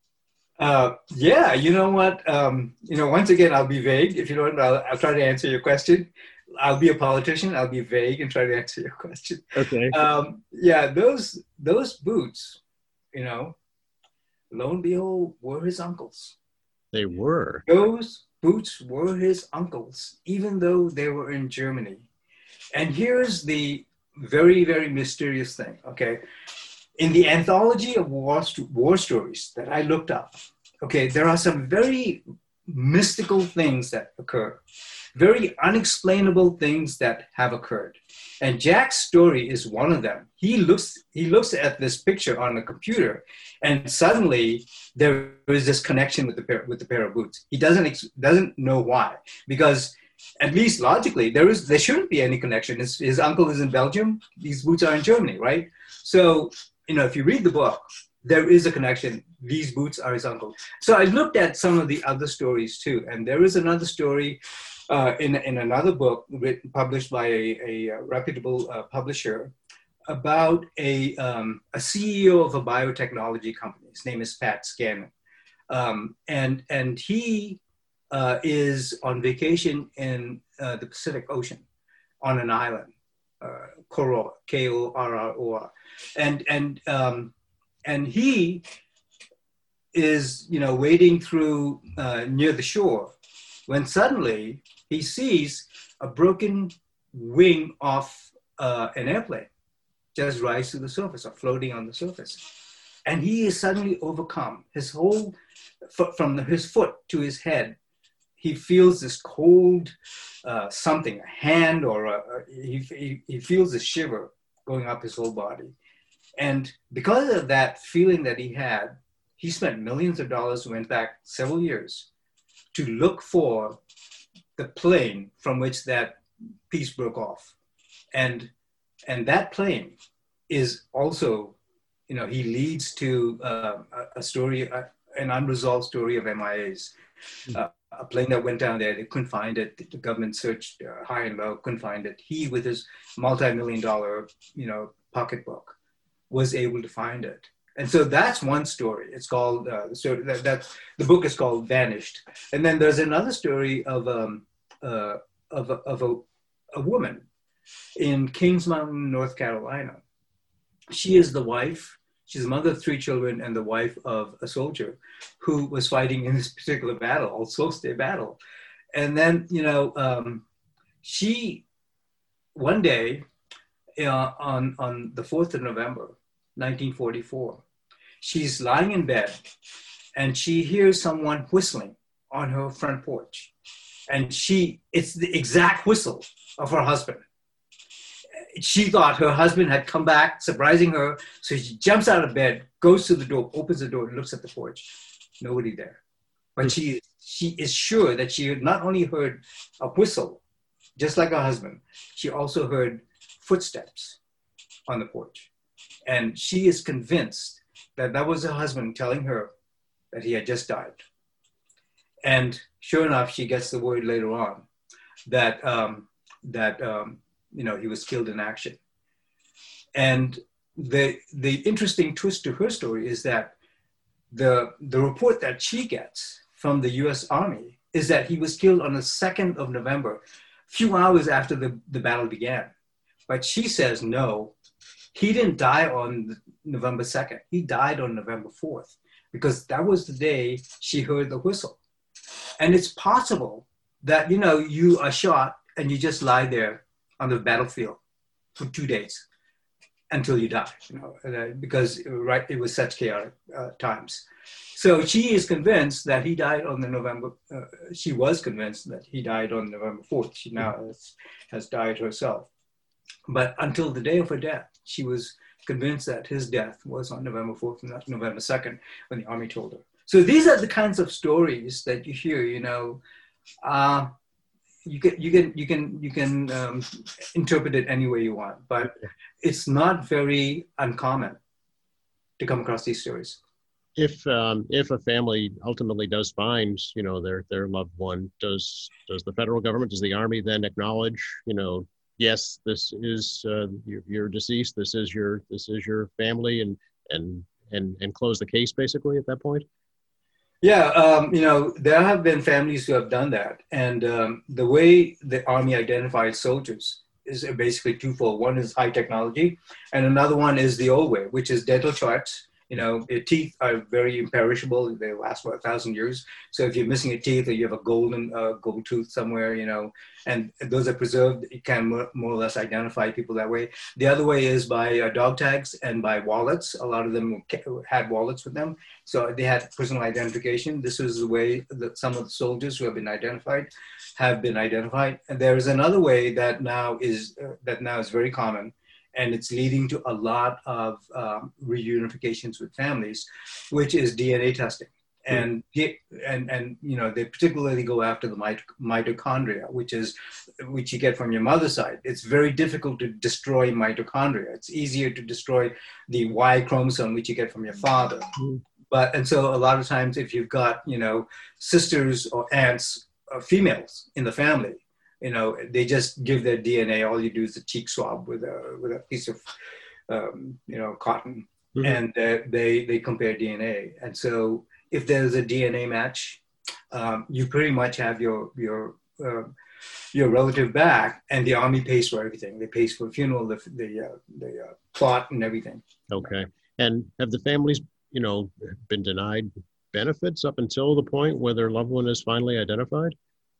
Uh, yeah, you know what? Um, you know, once again, I'll be vague. If you don't, I'll, I'll try to answer your question. I'll be a politician. I'll be vague and try to answer your question. Okay. Um, yeah, those those boots, you know, lo and behold, were his uncle's. They were. Those boots were his uncle's, even though they were in Germany. And here's the very, very mysterious thing, okay? In the anthology of war, war stories that I looked up, okay, there are some very mystical things that occur, very unexplainable things that have occurred. And Jack's story is one of them. He looks, he looks at this picture on the computer, and suddenly there is this connection with the pair, with the pair of boots. He doesn't, ex- doesn't know why, because at least logically, there is there shouldn't be any connection. His, his uncle is in Belgium. These boots are in Germany, right? So, you know, if you read the book, there is a connection. These boots are his uncle. So I looked at some of the other stories too. And there is another story uh, in, in another book written, published by a, a reputable uh, publisher about a, um, a C E O of a biotechnology company. His name is Pat Scanlon. Um, and, and he uh, is on vacation in uh, the Pacific Ocean on an island, uh, Koror, K O R R O R. And and um, and he is, you know, wading through uh, near the shore when suddenly he sees a broken wing off uh, an airplane just rise to the surface or floating on the surface, and he is suddenly overcome. His whole from the, his foot to his head, he feels this cold uh, something, a hand or a, a, he, he he feels a shiver going up his whole body. And because of that feeling that he had, he spent millions of dollars, went back several years to look for the plane from which that piece broke off. And, and that plane is also, you know, he leads to uh, a, a story, uh, an unresolved story of M I As. Uh, a plane that went down there, they couldn't find it. The government searched uh, high and low, couldn't find it. He, with his multi-million dollar, you know, pocketbook, was able to find it. And so that's one story. It's called, uh, the story that, that the book is called Vanished. And then there's another story of, um, uh, of, a, of a, a woman in Kings Mountain, North Carolina. She is the wife, she's the mother of three children and the wife of a soldier who was fighting in this particular battle, Old Solstice Day battle. And then, you know, um, she, one day, uh, on, on the fourth of November, nineteen forty-four, she's lying in bed and she hears someone whistling on her front porch. And she, it's the exact whistle of her husband. She thought her husband had come back, surprising her. So she jumps out of bed, goes to the door, opens the door, and looks at the porch. Nobody there. But she, she is sure that she had not only heard a whistle, just like her husband, she also heard footsteps on the porch. And she is convinced that that was her husband telling her that he had just died. And sure enough, she gets the word later on that, um, that um, you know, he was killed in action. And the, the interesting twist to her story is that the, the report that she gets from the U S Army is that he was killed on the second of November, a few hours after the, the battle began. But she says, no, he didn't die on November second. He died on November fourth, because that was the day she heard the whistle. And it's possible that, you know, you are shot and you just lie there on the battlefield for two days. until you die, you know, uh, because right, it was such chaotic uh, times. So she is convinced that he died on the November, uh, she was convinced that he died on November fourth. She now has, has died herself. But until the day of her death, she was convinced that his death was on November fourth, not November second, when the army told her. So these are the kinds of stories that you hear, you know, uh, you can, you can, you can, you can um, interpret it any way you want, but it's not very uncommon to come across these stories. If um, if a family ultimately does find, you know, their their loved one, does does the federal government, does the army then acknowledge, you know, yes, this is uh, you're, you're deceased, this is your this is your family, and and and and close the case basically at that point? Yeah, um, you know, there have been families who have done that, and um, the way the army identifies soldiers is basically twofold. One is high technology, and another one is the old way, which is dental charts. You know, your teeth are very imperishable. They last for a thousand years. So if you're missing a teeth or you have a golden uh, gold tooth somewhere, you know, and those are preserved, you can more, more or less identify people that way. The other way is by uh, dog tags and by wallets. A lot of them had wallets with them. So they had personal identification. This is the way that some of the soldiers who have been identified have been identified. And there is another way that now is, uh, that now is very common, and it's leading to a lot of um, reunifications with families, which is D N A testing. And, and, and you know, they particularly go after the mit mitochondria, which is, which you get from your mother's side. It's very difficult to destroy mitochondria. It's easier to destroy the Y chromosome, which you get from your father. Mm. But, and so a lot of times if you've got, you know, sisters or aunts, or females in the family, you know, they just give their D N A. All you do is a cheek swab with a with a piece of, um, you know, cotton, mm-hmm. and uh, they they compare D N A. And so, if there's a D N A match, um, you pretty much have your your uh, your relative back, and the army pays for everything. They pays for funeral, the the uh, the uh, plot, and everything. Okay. And have the families, you know, been denied benefits up until the point where their loved one is finally identified?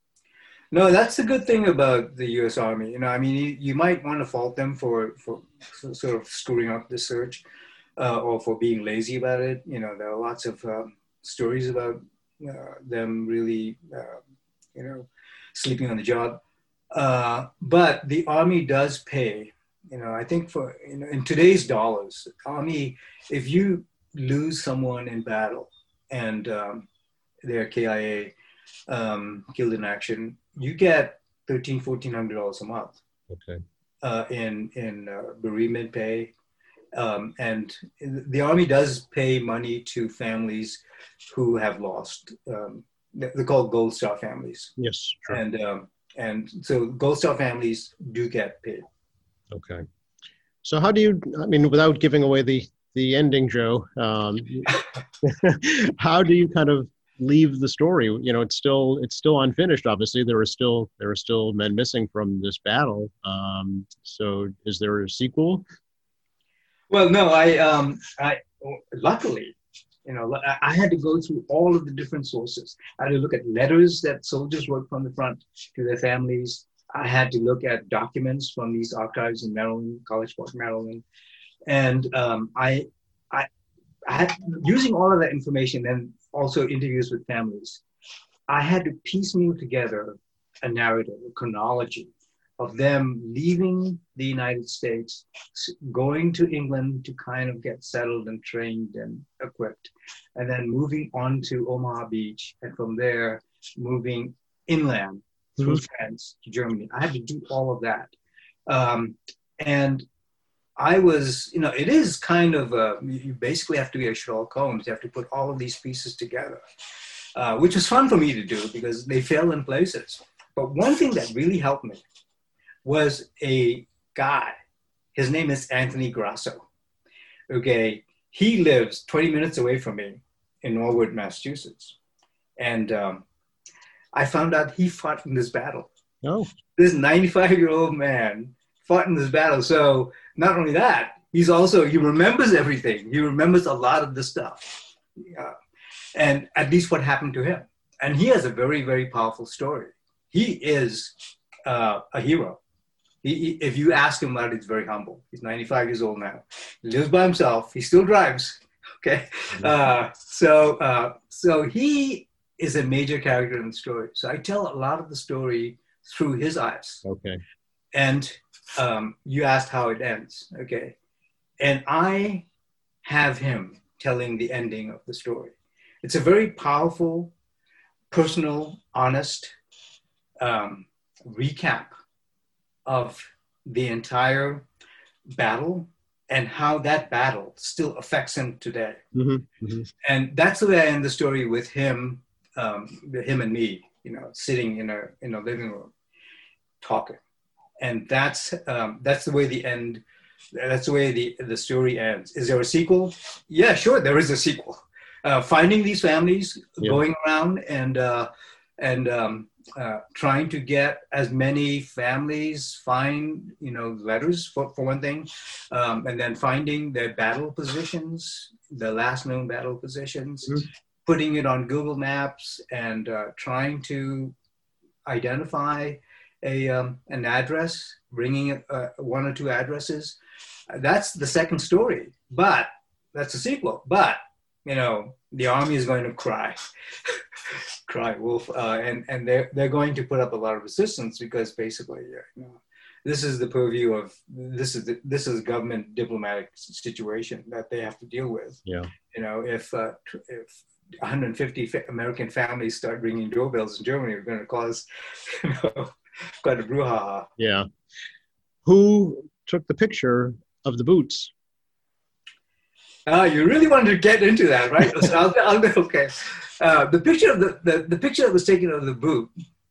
No, that's the good thing about the U S Army. You know, I mean, you, you might want to fault them for, for sort of screwing up the search uh, or for being lazy about it. You know, there are lots of um, stories about uh, them really, uh, you know, sleeping on the job. Uh, but the Army does pay, you know, I think for, you know, in today's dollars, Army, if you lose someone in battle and um, they're K I A, um, killed in action, you get thirteen, fourteen hundred dollars a month. Okay. Uh, in in uh, bereavement pay, um, and the Army does pay money to families who have lost. Um, they're called Gold Star families. Yes, sure. And um, and so Gold Star families do get paid. Okay. So how do you? I mean, without giving away the the ending, Joe, um, how do you kind of leave the story? You know, it's still it's still unfinished. Obviously, there are still there are still men missing from this battle. Um, so, is there a sequel? Well, no. I um, I luckily, you know, I, I had to go through all of the different sources. I had to look at letters that soldiers wrote from the front to their families. I had to look at documents from these archives in Maryland, College Park, Maryland, and um, I, I, I had using all of that information and also interviews with families, I had to piecemeal together a narrative, a chronology of them leaving the United States, going to England to kind of get settled and trained and equipped, and then moving on to Omaha Beach, and from there moving inland through mm-hmm. France to Germany. I had to do all of that. Um, and I was, you know, it is kind of, a, you basically have to be a Sherlock Holmes. You have to put all of these pieces together, uh, which was fun for me to do because they fell in places. But one thing that really helped me was a guy. His name is Anthony Grasso. Okay, he lives twenty minutes away from me in Norwood, Massachusetts. And um, I found out he fought in this battle. Oh. This ninety-five-year-old man fought in this battle. So not only that, he's also, he remembers everything. He remembers a lot of the stuff. Yeah. And at least what happened to him. And he has a very, very powerful story. He is uh, a hero. He, he, if you ask him about it, he's very humble. He's ninety-five years old now. He lives by himself. He still drives. Okay. Uh, so, uh, so he is a major character in the story. So I tell a lot of the story through his eyes. Okay. And um, you asked how it ends. Okay. And I have him telling the ending of the story. It's a very powerful, personal, honest um, recap of the entire battle and how that battle still affects him today. Mm-hmm. Mm-hmm. And that's the way I end the story, with him, um, him and me, you know, sitting in a in a living room, talking. And that's um, that's the way the end. That's the way the the story ends. Is there a sequel? Yeah, sure, there is a sequel. Uh, finding these families, yeah. going around and uh, and um, uh, trying to get as many families, find, you know, letters for, for one thing, um, and then finding their battle positions, the last known battle positions, mm-hmm. putting it on Google Maps, and uh, trying to identify a um, an address, bringing uh, one or two addresses. That's the second story, but that's a sequel. But, you know, the army is going to cry, cry wolf, uh, and and they're they're going to put up a lot of resistance, because basically, you know, this is the purview of this is the, this is a government diplomatic situation that they have to deal with. Yeah, you know, if uh, if one hundred fifty American families start ringing doorbells in Germany, we're going to cause, you know, quite a brouhaha. Yeah, who took the picture of the boots? Uh, you really wanted to get into that, right? So I'll, I'll, okay. Uh, the picture of the, the the picture that was taken of the boot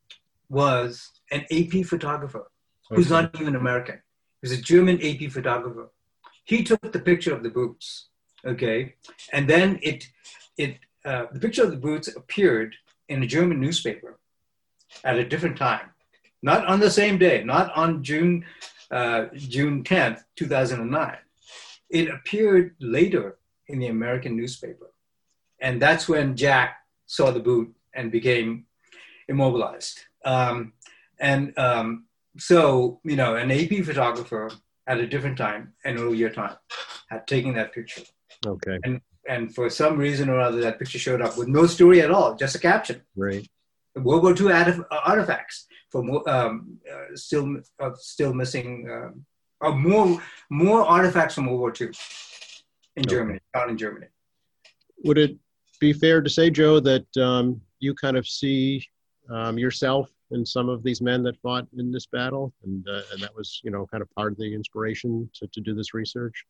was an A P photographer, okay. who's not even American. He was a German A P photographer. He took the picture of the boots, okay, and then it it uh, the picture of the boots appeared in a German newspaper at a different time, not on the same day, not on June uh, June tenth, two thousand nine. It appeared later in the American newspaper. And that's when Jack saw the boot and became immobilized. Um, and um, so, you know, an A P photographer at a different time, an earlier time, had taken that picture. Okay. And and for some reason or other, that picture showed up with no story at all, just a caption. Right. World War Two artifacts from um, uh, still uh, still missing. Um, Uh, more more artifacts from World War Two in okay. Germany, found in Germany. Would it be fair to say, Joe, that um, you kind of see um, yourself in some of these men that fought in this battle, and uh, and that was, you know, kind of part of the inspiration to, to do this research?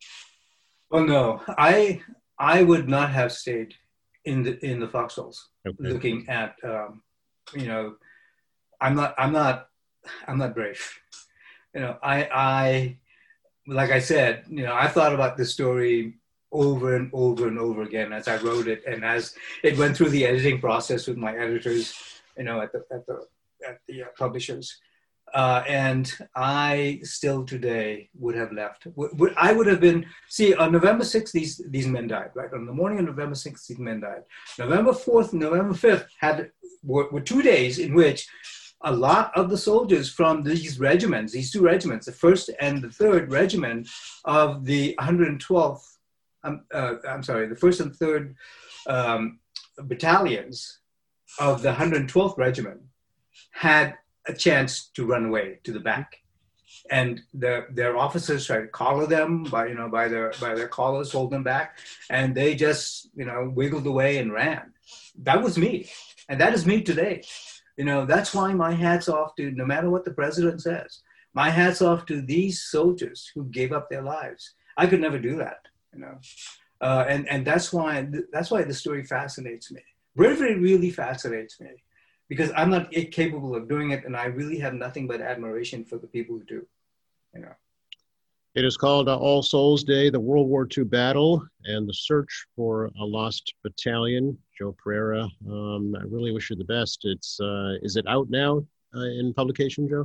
Well, no, I I would not have stayed in the in the foxholes, okay. looking at um, you know, I'm not I'm not I'm not brave. You know, I, I, like I said, you know, I thought about this story over and over and over again as I wrote it, and as it went through the editing process with my editors, you know, at the at the at the uh, publishers, uh, and I still today would have left. W- w- I would have been. See, on November sixth, these these men died. Right on the morning of November sixth, these men died. November fourth, November fifth had were, were two days in which a lot of the soldiers from these regiments, these two regiments, the first and the third regiment of the one hundred twelfth, um, uh, I'm sorry, the first and third um, battalions of the one hundred twelfth regiment had a chance to run away to the back. And the, their officers tried to collar them by, you know, by their, by their collars, hold them back. And they just, you know, wiggled away and ran. That was me. And that is me today. You know, that's why my hat's off to, no matter what the president says, my hat's off to these soldiers who gave up their lives. I could never do that, you know. Uh, and, and that's why, that's why the story fascinates me. Bravery really fascinates me, because I'm not capable of doing it, and I really have nothing but admiration for the people who do, you know. It is called uh, All Souls Day, the World War Two Battle, and the Search for a Lost Battalion. Joe Pereira, um, I really wish you the best. It's uh, is it out now uh, in publication, Joe?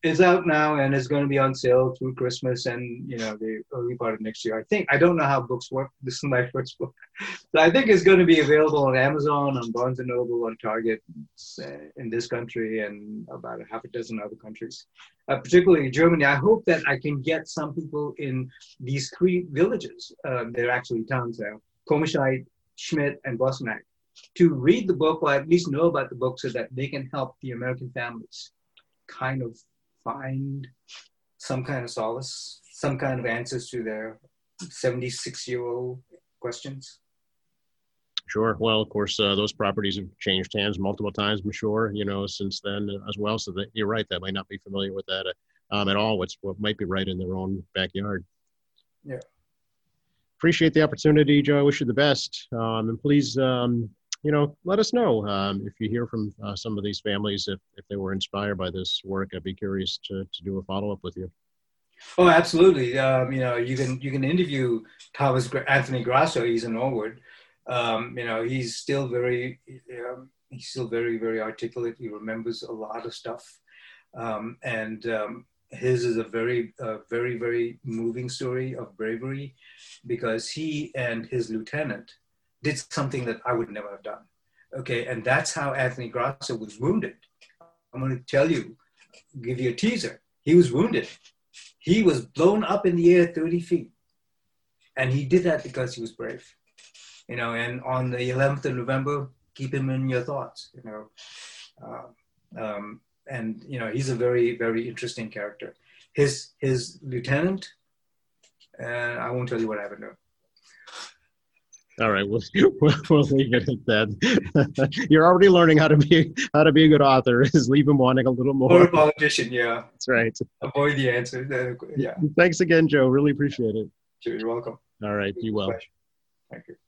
It's out now and it's going to be on sale through Christmas and, you know, the early part of next year. I think, I don't know how books work. This is my first book. So I think it's going to be available on Amazon, on Barnes and Noble, on Target uh, in this country and about a half a dozen other countries, uh, particularly Germany. I hope that I can get some people in these three villages. Uh, they're actually towns now, Komisheid, Schmidt, and Bosnack, to read the book or at least know about the book so that they can help the American families kind of find some kind of solace, some kind of answers to their seventy-six-year-old questions. Sure. Well, of course, uh, those properties have changed hands multiple times, I'm sure, you know, since then as well. So that you're right, that might not be familiar with that uh, um, at all. What's what might be right in their own backyard. Yeah. Appreciate the opportunity, Joe. I wish you the best. Um, and please, um, you know, let us know um, if you hear from uh, some of these families, if, if they were inspired by this work. I'd be curious to, to do a follow-up with you. Oh, absolutely. Um, you know, you can you can interview Thomas Anthony Grasso. He's in Norwood. Um, you know, he's still very um, he's still very very articulate. He remembers a lot of stuff, um, and um, his is a very uh, very very moving story of bravery, because he and his lieutenant did something that I would never have done. Okay, and that's how Anthony Grasso was wounded. I'm going to tell you, give you a teaser. He was wounded. He was blown up in the air thirty feet. And he did that because he was brave. You know, and on the eleventh of November, keep him in your thoughts, you know. Uh, um, and, you know, he's a very, very interesting character. His, his lieutenant, uh, I won't tell you what happened to him. All right, we'll, we'll, we'll leave it at that. You're already learning how to be how to be a good author. Is leave them wanting a little more. Or a politician, yeah. That's right. Avoid the answer. Yeah. Thanks again, Joe. Really appreciate it. Sure, you're welcome. All right, be well. Thank you.